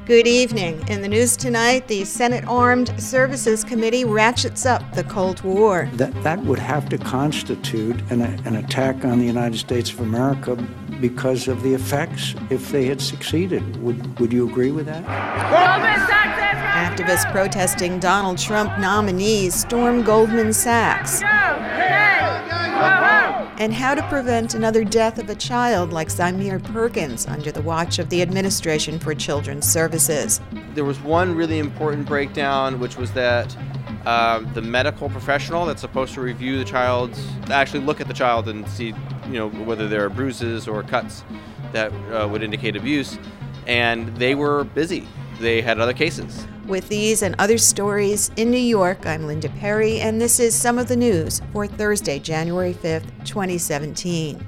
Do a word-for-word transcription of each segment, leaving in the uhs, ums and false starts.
Good evening. In the news tonight, the Senate Armed Services Committee ratchets up the Cold War. That, that would have to constitute an, an attack on the United States of America because of the effects if they had succeeded. Would, would you agree with that? Activists protesting Donald Trump nominees storm Goldman Sachs. And how to prevent another death of a child like Zymir Perkins under the watch of the Administration for Children's Services. There was one really important breakdown, which was that um, the medical professional that's supposed to review the child's, actually look at the child and see, you know, whether there are bruises or cuts that uh, would indicate abuse, and they were busy. They had other cases. With these and other stories in New York, I'm Linda Perry, and this is Some of the News for Thursday, January fifth, twenty seventeen.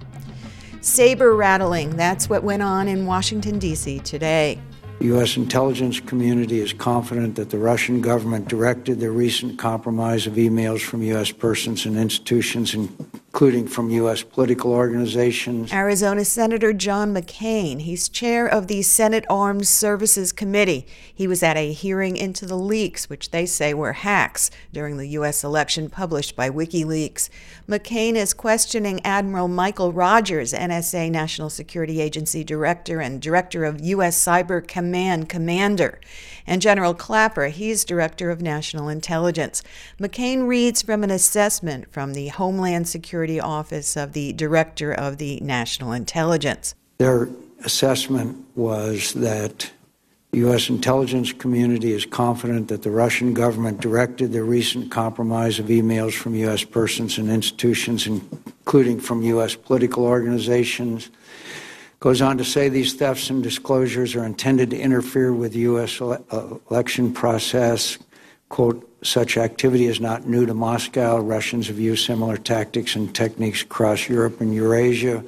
Saber rattling, that's what went on in Washington, D C today. The U S intelligence community is confident that the Russian government directed the recent compromise of emails from U S persons and institutions, including from U S political organizations. Arizona Senator John McCain, he's chair of the Senate Armed Services Committee. He was at a hearing into the leaks, which they say were hacks, during the U S election published by WikiLeaks. McCain is questioning Admiral Michael Rogers, N S A National Security Agency Director and Director of U S Cyber Command Commander, and General Clapper, he's Director of National Intelligence. McCain reads from an assessment from the Homeland Security Office of the Director of the National Intelligence. Their assessment was that the U S intelligence community is confident that the Russian government directed the recent compromise of emails from U S persons and institutions, including from U S political organizations. Goes on to say these thefts and disclosures are intended to interfere with the U S ele- election process. Quote, such activity is not new to Moscow. Russians have used similar tactics and techniques across Europe and Eurasia.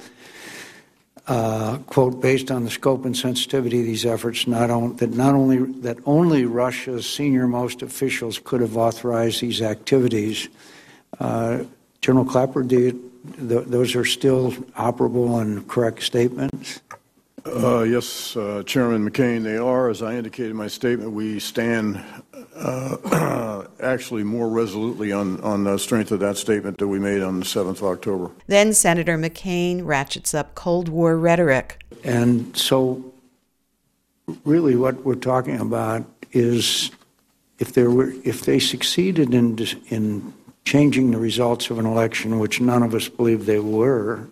Uh, quote, based on the scope and sensitivity of these efforts, not on, that not only that only Russia's senior-most officials could have authorized these activities. Uh, General Clapper, do you, th- those are still operable and correct statements? Uh, yes, uh, Chairman McCain, they are. As I indicated in my statement, we stand uh, actually more resolutely on, on the strength of that statement that we made on the seventh of October. Then Senator McCain ratchets up Cold War rhetoric. And so really what we're talking about is if there were, if they succeeded in in changing the results of an election, which none of us believe they were,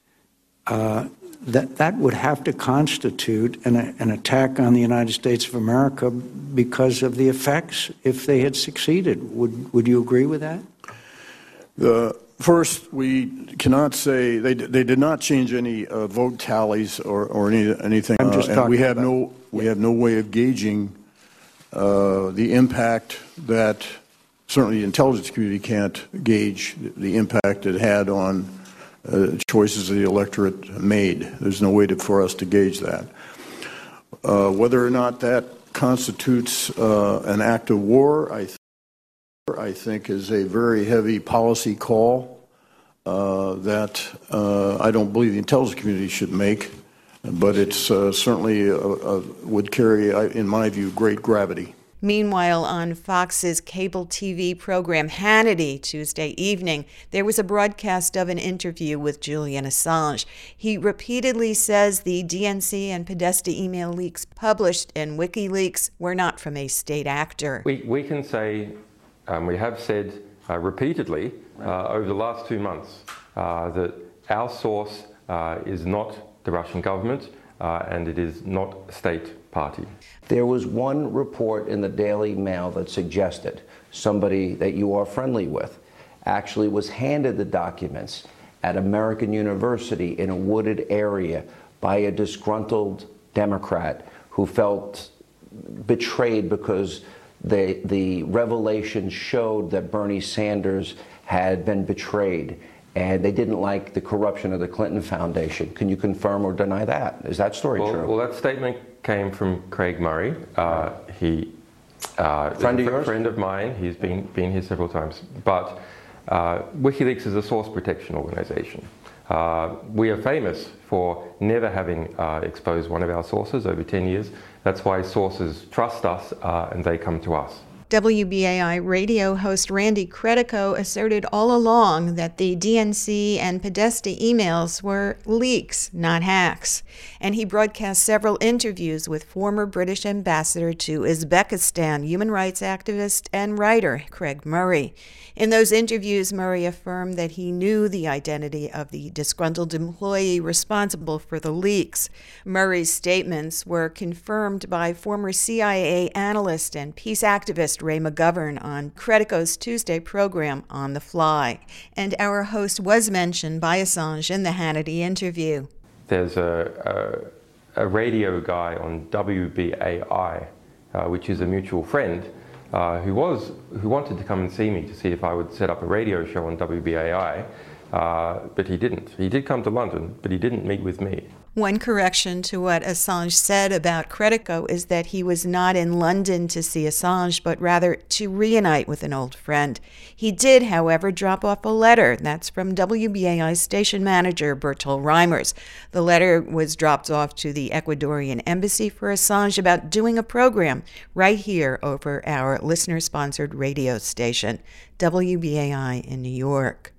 uh, that that would have to constitute an, an attack on the United States of America because of the effects if they had succeeded. Would would you agree with that? The first, we cannot say they they did not change any uh, vote tallies or or any anything. I'm just uh, talking and we have about, no we yeah. have no way of gauging uh, the impact that certainly the intelligence community can't gauge the impact it had on uh, choices the electorate made. There's no way to, for us to gauge that. Uh, whether or not that constitutes uh, an act of war, I, th- I think is a very heavy policy call uh, that uh, I don't believe the intelligence community should make, but it's uh, certainly uh, uh, would carry, in my view, great gravity. Meanwhile, on Fox's cable T V program Hannity Tuesday evening, there was a broadcast of an interview with Julian Assange. He repeatedly says the D N C and Podesta email leaks published in WikiLeaks were not from a state actor. We, we can say, um, we have said uh, repeatedly uh, over the last two months uh, that our source uh, is not the Russian government uh, and it is not a state party. There was one report in the Daily Mail that suggested somebody that you are friendly with actually was handed the documents at American University in a wooded area by a disgruntled Democrat who felt betrayed because the, the revelations showed that Bernie Sanders had been betrayed. And they didn't like the corruption of the Clinton Foundation. Can you confirm or deny that? Is that story well, true? Well, that statement came from Craig Murray. Uh, he, uh, friend of a yours? friend of mine. He's been been here several times. But Uh, WikiLeaks is a source protection organization. Uh, we are famous for never having uh, exposed one of our sources over ten years. That's why sources trust us uh, and they come to us. W B A I radio host Randy Credico asserted all along that the D N C and Podesta emails were leaks, not hacks. And he broadcast several interviews with former British ambassador to Uzbekistan, human rights activist and writer Craig Murray. In those interviews, Murray affirmed that he knew the identity of the disgruntled employee responsible for the leaks. Murray's statements were confirmed by former C I A analyst and peace activist Ray McGovern on Credico's Tuesday program On the Fly. And our host was mentioned by Assange in the Hannity interview. There's a, a, a radio guy on W B A I, uh, which is a mutual friend, uh, who was who wanted to come and see me to see if I would set up a radio show on W B A I, uh, but he didn't. He did come to London, but he didn't meet with me. One correction to what Assange said about Credico is that he was not in London to see Assange, but rather to reunite with an old friend. He did, however, drop off a letter. That's from W B A I's station manager, Bertol Reimers. The letter was dropped off to the Ecuadorian embassy for Assange about doing a program right here over our listener-sponsored radio station, W B A I in New York.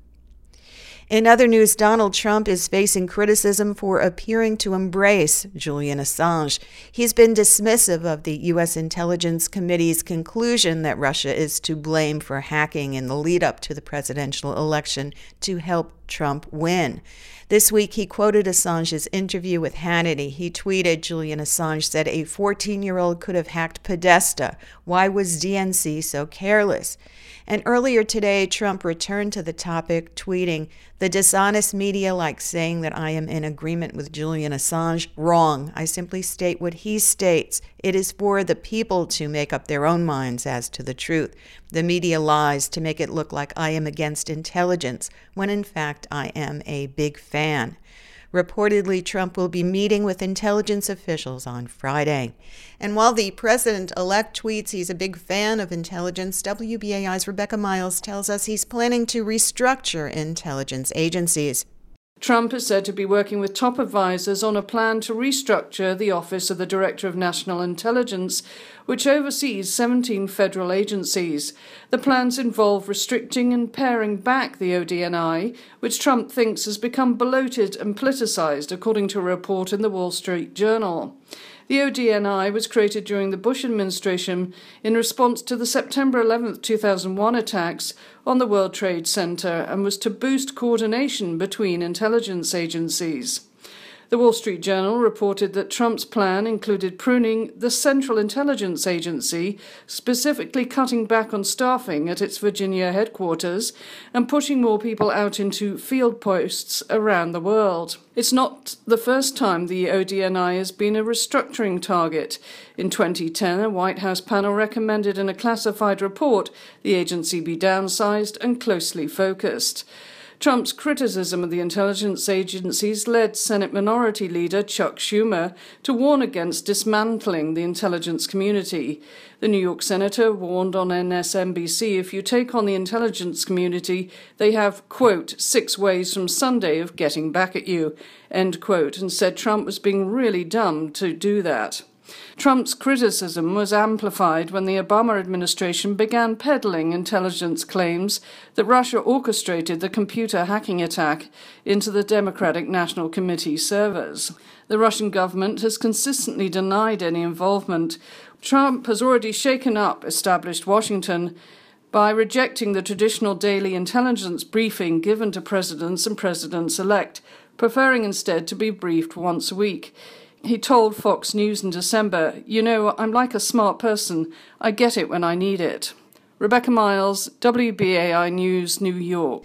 In other news, Donald Trump is facing criticism for appearing to embrace Julian Assange. He's been dismissive of the U S Intelligence Committee's conclusion that Russia is to blame for hacking in the lead-up to the presidential election to help Trump win. This week, he quoted Assange's interview with Hannity. He tweeted, Julian Assange said, a fourteen-year-old could have hacked Podesta. Why was D N C so careless? And earlier today, Trump returned to the topic, tweeting, the dishonest media likes saying that I am in agreement with Julian Assange. Wrong. I simply state what he states. It is for the people to make up their own minds as to the truth. The media lies to make it look like I am against intelligence, when in fact I am a big fan. Reportedly, Trump will be meeting with intelligence officials on Friday. And while the president-elect tweets he's a big fan of intelligence, W B A I's Rebecca Miles tells us he's planning to restructure intelligence agencies. Trump is said to be working with top advisors on a plan to restructure the Office of the Director of National Intelligence, which oversees seventeen federal agencies. The plans involve restricting and paring back the O D N I, which Trump thinks has become bloated and politicized, according to a report in the Wall Street Journal. The O D N I was created during the Bush administration in response to the September eleventh, two thousand one attacks on the World Trade Center and was to boost coordination between intelligence agencies. The Wall Street Journal reported that Trump's plan included pruning the Central Intelligence Agency, specifically cutting back on staffing at its Virginia headquarters and pushing more people out into field posts around the world. It's not the first time the O D N I has been a restructuring target. In twenty ten, a White House panel recommended in a classified report the agency be downsized and closely focused. Trump's criticism of the intelligence agencies led Senate Minority Leader Chuck Schumer to warn against dismantling the intelligence community. The New York senator warned on M S N B C if you take on the intelligence community, they have, quote, six ways from Sunday of getting back at you, end quote, and said Trump was being really dumb to do that. Trump's criticism was amplified when the Obama administration began peddling intelligence claims that Russia orchestrated the computer hacking attack into the Democratic National Committee servers. The Russian government has consistently denied any involvement. Trump has already shaken up established Washington by rejecting the traditional daily intelligence briefing given to presidents and presidents-elect, preferring instead to be briefed once a week. He told Fox News in December, you know, I'm like a smart person. I get it when I need it. Rebecca Miles, W B A I News, New York.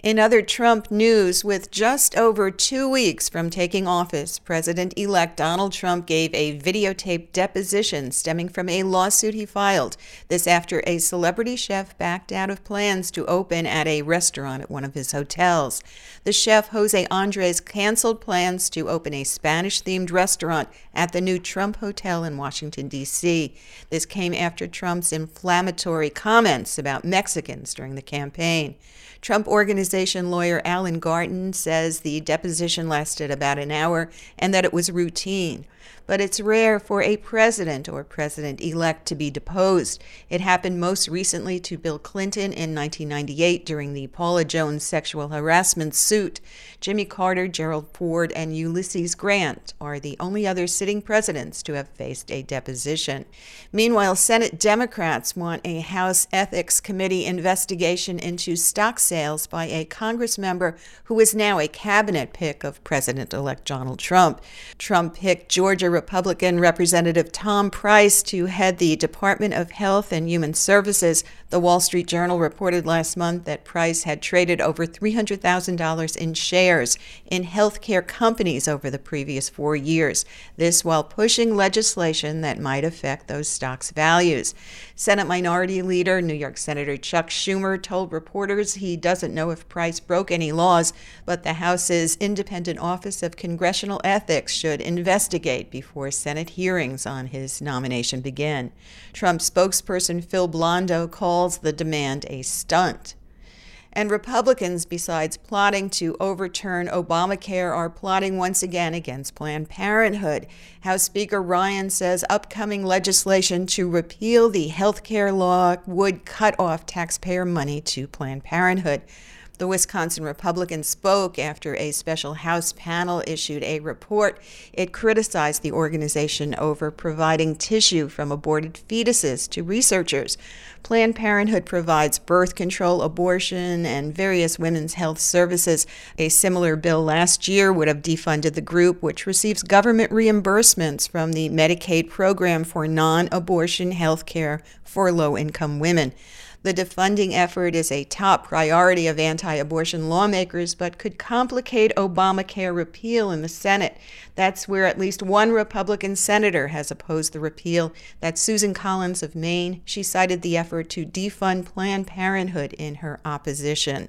In other Trump news, with just over two weeks from taking office, President-elect Donald Trump gave a videotaped deposition stemming from a lawsuit he filed. This after a celebrity chef backed out of plans to open at a restaurant at one of his hotels. The chef, Jose Andres, canceled plans to open a Spanish-themed restaurant at the new Trump Hotel in Washington, D C. This came after Trump's inflammatory comments about Mexicans during the campaign. Trump Organization lawyer Alan Garten says the deposition lasted about an hour and that it was routine. But it's rare for a president or president-elect to be deposed. It happened most recently to Bill Clinton in nineteen ninety-eight during the Paula Jones sexual harassment suit. Jimmy Carter, Gerald Ford, and Ulysses Grant are the only other sitting presidents to have faced a deposition. Meanwhile, Senate Democrats want a House Ethics Committee investigation into stock sales by a Congress member who is now a cabinet pick of President-elect Donald Trump. Trump picked Georgia Republican Representative Tom Price to head the Department of Health and Human Services. The Wall Street Journal reported last month that Price had traded over three hundred thousand dollars in shares in healthcare companies over the previous four years. This while pushing legislation that might affect those stocks' values. Senate Minority Leader, New York Senator Chuck Schumer, told reporters he doesn't know if Price broke any laws, but the House's Independent Office of Congressional Ethics should investigate before Senate hearings on his nomination begin. Trump spokesperson Phil Blondo calls the demand a stunt. And Republicans, besides plotting to overturn Obamacare, are plotting once again against Planned Parenthood. House Speaker Ryan says upcoming legislation to repeal the health care law would cut off taxpayer money to Planned Parenthood. The Wisconsin Republican spoke after a special House panel issued a report. It criticized the organization over providing tissue from aborted fetuses to researchers. Planned Parenthood provides birth control, abortion, and various women's health services. A similar bill last year would have defunded the group, which receives government reimbursements from the Medicaid program for non-abortion health care for low-income women. The defunding effort is a top priority of anti-abortion lawmakers, but could complicate Obamacare repeal in the Senate. That's where at least one Republican senator has opposed the repeal. That's Susan Collins of Maine. She cited the effort to defund Planned Parenthood in her opposition.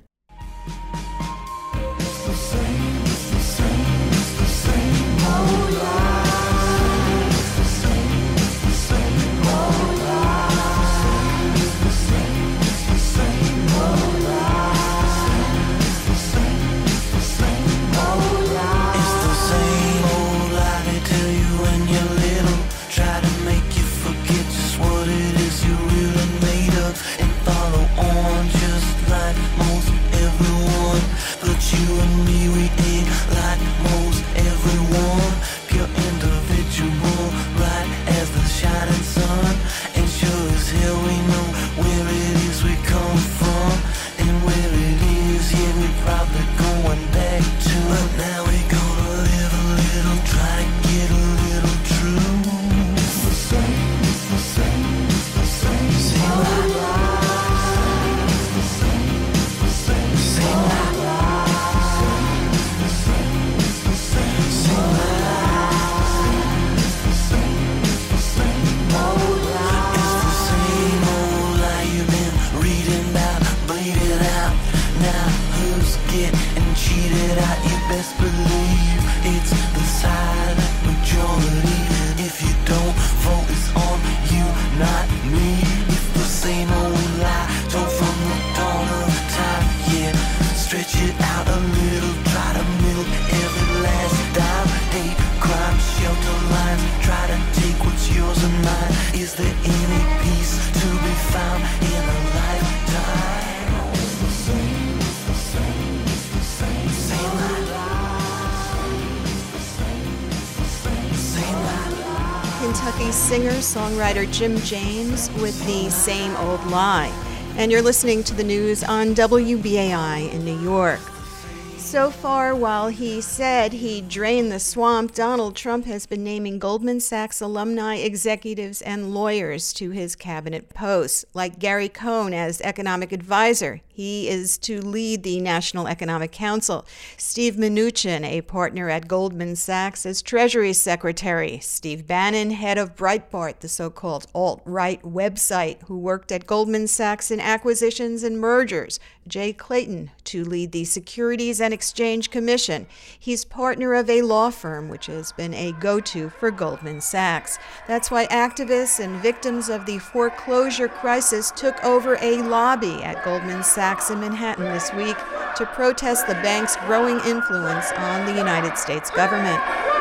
Kentucky singer-songwriter Jim James with the Same Old Lie. And you're listening to the news on W B A I in New York. So far, while he said he drained the swamp, Donald Trump has been naming Goldman Sachs alumni, executives, and lawyers to his cabinet posts, like Gary Cohn as economic advisor. He is to lead the National Economic Council. Steve Mnuchin, a partner at Goldman Sachs, as Treasury Secretary. Steve Bannon, head of Breitbart, the so-called alt-right website, who worked at Goldman Sachs in acquisitions and mergers. Jay Clayton, to lead the Securities and Exchange Commission. He's partner of a law firm, which has been a go-to for Goldman Sachs. That's why activists and victims of the foreclosure crisis took over a lobby at Goldman Sachs in Manhattan this week to protest the bank's growing influence on the United States government.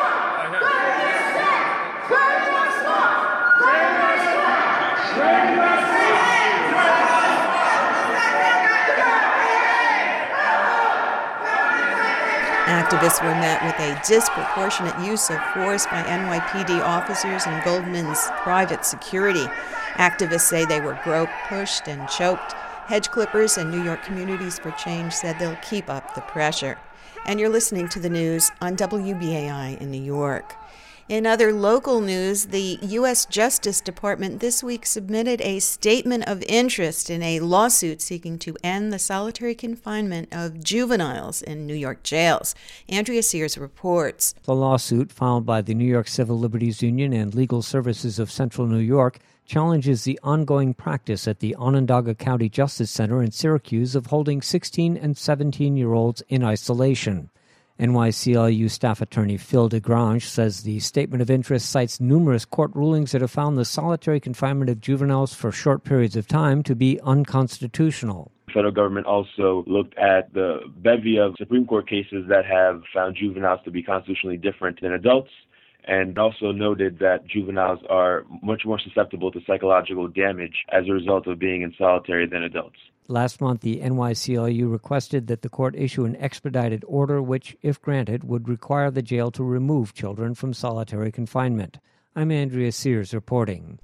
Activists were met with a disproportionate use of force by N Y P D officers and Goldman's private security. Activists say they were groped, pushed, and choked. Hedge clippers and New York Communities for Change said they'll keep up the pressure. And you're listening to the news on W B A I in New York. In other local news, the U S Justice Department this week submitted a statement of interest in a lawsuit seeking to end the solitary confinement of juveniles in New York jails. Andrea Sears reports. The lawsuit, filed by the New York Civil Liberties Union and Legal Services of Central New York, challenges the ongoing practice at the Onondaga County Justice Center in Syracuse of holding sixteen and seventeen-year-olds in isolation. N Y C L U staff attorney Phil DeGrange says the statement of interest cites numerous court rulings that have found the solitary confinement of juveniles for short periods of time to be unconstitutional. The federal government also looked at the bevy of Supreme Court cases that have found juveniles to be constitutionally different than adults, and also noted that juveniles are much more susceptible to psychological damage as a result of being in solitary than adults. Last month, the N Y C L U requested that the court issue an expedited order which, if granted, would require the jail to remove children from solitary confinement. I'm Andrea Sears reporting.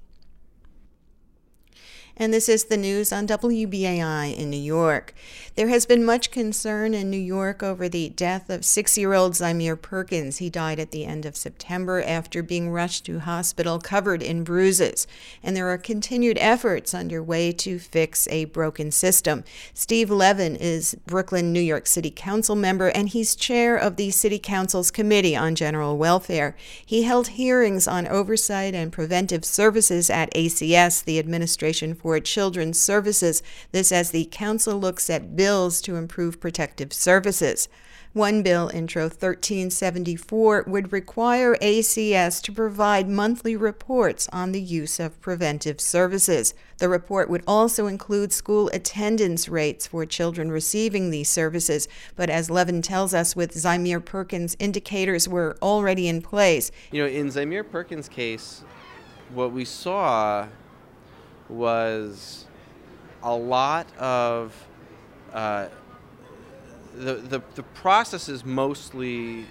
And this is the news on W B A I in New York. There has been much concern in New York over the death of six-year-old Zymir Perkins. He died at the end of September after being rushed to hospital covered in bruises. And there are continued efforts underway to fix a broken system. Steve Levin is Brooklyn, New York City Council member, and he's chair of the City Council's Committee on General Welfare. He held hearings on oversight and preventive services at A C S, the Administration for Children's Services. This as the council looks at bills to improve protective services. One bill, Intro thirteen seventy-four, would require A C S to provide monthly reports on the use of preventive services. The report would also include school attendance rates for children receiving these services. But as Levin tells us, with Zymir Perkins, indicators were already in place. You know, in Zymir Perkins' case, what we saw was a lot of uh, the, the the processes mostly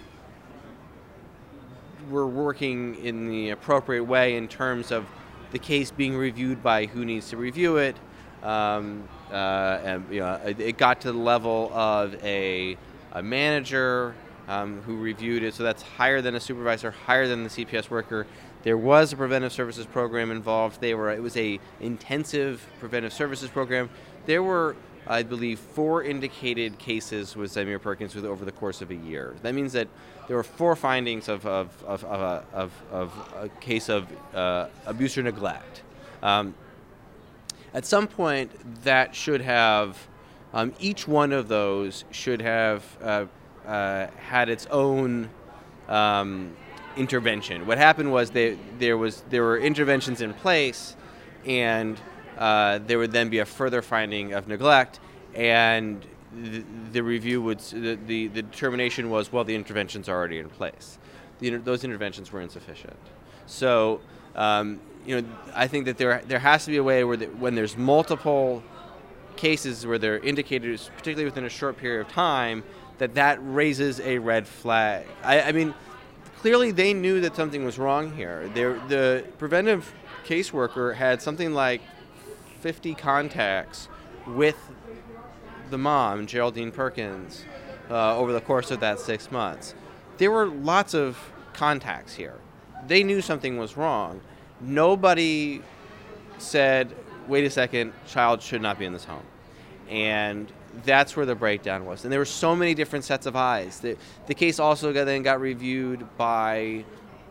were working in the appropriate way in terms of the case being reviewed by who needs to review it. Um, uh, and you know, it, it got to the level of a, a manager um, who reviewed it, so that's higher than a supervisor, higher than the C P S worker. There was a preventive services program involved. They were it was a intensive preventive services program. There were, I believe, four indicated cases with Zymir Perkins with over the course of a year. That means that there were four findings of of of of, a, of, of a case of uh, abuse or neglect. Um, at some point, that should have um, each one of those should have uh, uh, had its own Um, intervention. What happened was they, there was there were interventions in place, and uh, there would then be a further finding of neglect, and the, the review would the, the the determination was, well, the interventions are already in place. The, those interventions were insufficient. So um, you know, I think that there there has to be a way where the, when there's multiple cases where there are indicators, particularly within a short period of time, that that raises a red flag. I, I mean. Clearly, they knew that something was wrong here. They're, the preventive caseworker had something like fifty contacts with the mom, Geraldine Perkins, uh, over the course of that six months. There were lots of contacts here. They knew something was wrong. Nobody said, wait a second, child should not be in this home. And that's where the breakdown was. And there were so many different sets of eyes. The, the case also got, then got reviewed by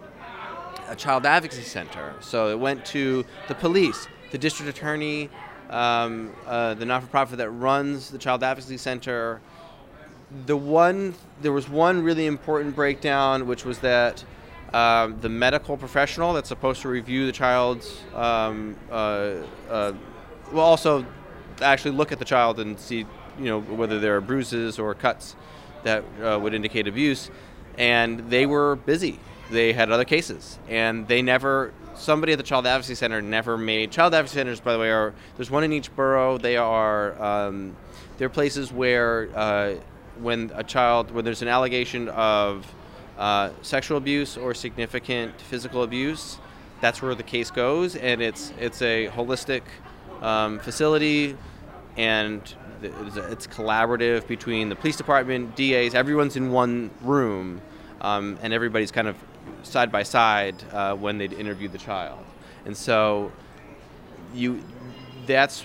a child advocacy center. So it went to the police, the district attorney, um, uh, the not-for-profit that runs the child advocacy center. The one, there was one really important breakdown, which was that um, the medical professional that's supposed to review the child's, um, uh, uh, well, also actually look at the child and see, you know, whether there are bruises or cuts that uh, would indicate abuse, and they were busy. They had other cases, and they never, somebody at the Child Advocacy Center never made, Child Advocacy Centers, by the way, are, there's one in each borough. They are, um, they're places where uh, when a child, when there's an allegation of uh, sexual abuse or significant physical abuse, that's where the case goes, and it's it's a holistic um, facility, and it's collaborative between the police department, D As, everyone's in one room, um, and everybody's kind of side by side uh, when they'd interview the child. And so you, that's,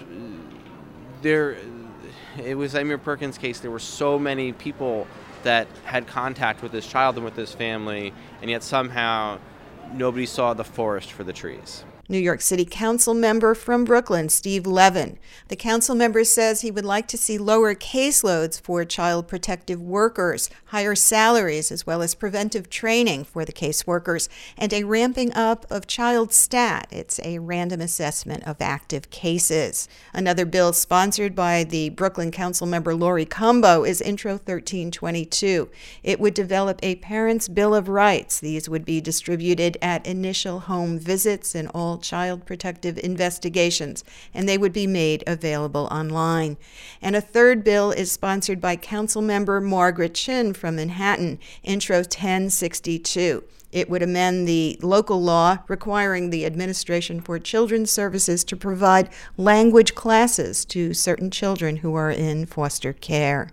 there, it was Amir Perkins' case, there were so many people that had contact with this child and with this family, and yet somehow nobody saw the forest for the trees. New York City Council member from Brooklyn, Steve Levin. The council member says he would like to see lower caseloads for child protective workers, higher salaries, as well as preventive training for the caseworkers, and a ramping up of child stat. It's a random assessment of active cases. Another bill sponsored by the Brooklyn Council member Lori Cumbo is Intro thirteen twenty-two. It would develop a Parents' Bill of Rights. These would be distributed at initial home visits and all child protective investigations, and they would be made available online. And a third bill is sponsored by Council member Margaret Chin from Manhattan, Intro ten sixty-two. It would amend the local law requiring the Administration for Children's Services to provide language classes to certain children who are in foster care.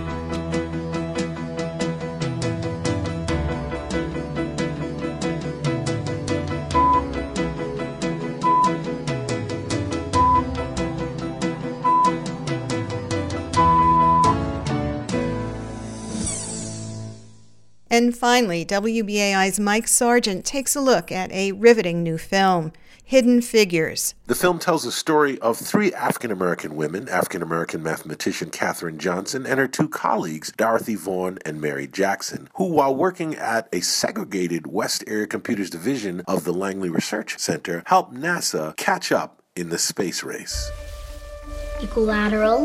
And finally, W B A I's Mike Sargent takes a look at a riveting new film, Hidden Figures. The film tells the story of three African-American women, African-American mathematician Katherine Johnson and her two colleagues, Dorothy Vaughan and Mary Jackson, who, while working at a segregated West Area Computers Division of the Langley Research Center, helped NASA catch up in the space race. Equilateral,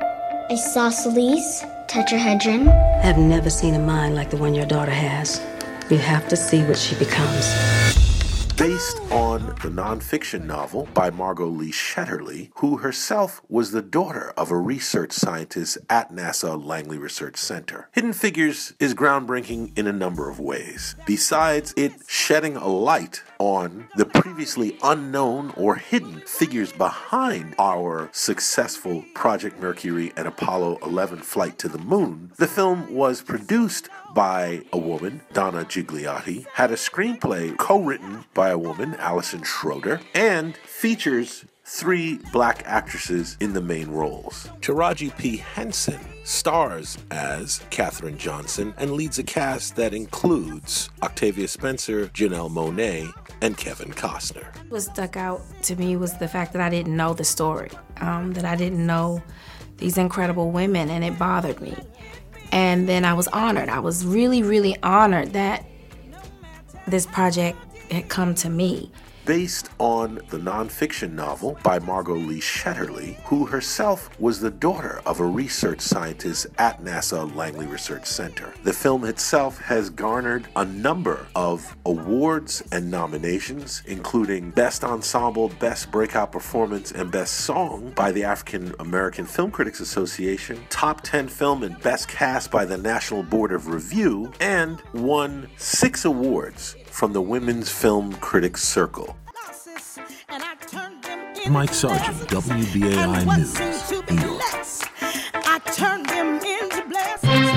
isosceles, tetrahedron. I have never seen a mind like the one your daughter has. You have to see what she becomes. Based on the nonfiction novel by Margot Lee Shetterly, who herself was the daughter of a research scientist at NASA Langley Research Center. Hidden Figures is groundbreaking in a number of ways. Besides it shedding a light on the previously unknown or hidden figures behind our successful Project Mercury and Apollo eleven flight to the moon, the film was produced by a woman, Donna Gigliotti, had a screenplay co-written by a woman, Allison Schroeder, and features three black actresses in the main roles. Taraji P. Henson stars as Katherine Johnson and leads a cast that includes Octavia Spencer, Janelle Monáe, and Kevin Costner. What stuck out to me was the fact that I didn't know the story, um, that I didn't know these incredible women, and it bothered me. And then I was honored. I was really, really honored that this project had come to me. Based on the nonfiction novel by Margot Lee Shetterly, who herself was the daughter of a research scientist at NASA Langley Research Center. The film itself has garnered a number of awards and nominations, including Best Ensemble, Best Breakout Performance, and Best Song by the African American Film Critics Association, Top ten Film and Best Cast by the National Board of Review, and won six awards from the Women's Film Critics Circle. Mike Sargent, W B A I News, New York. I turned them into blessings.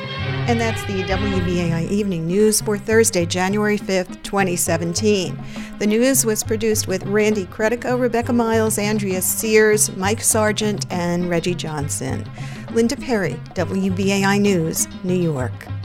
And that's the W B A I Evening News for Thursday, January fifth, twenty seventeen. The news was produced with Randy Credico, Rebecca Miles, Andrea Sears, Mike Sargent, and Reggie Johnson. Linda Perry, W B A I News, New York.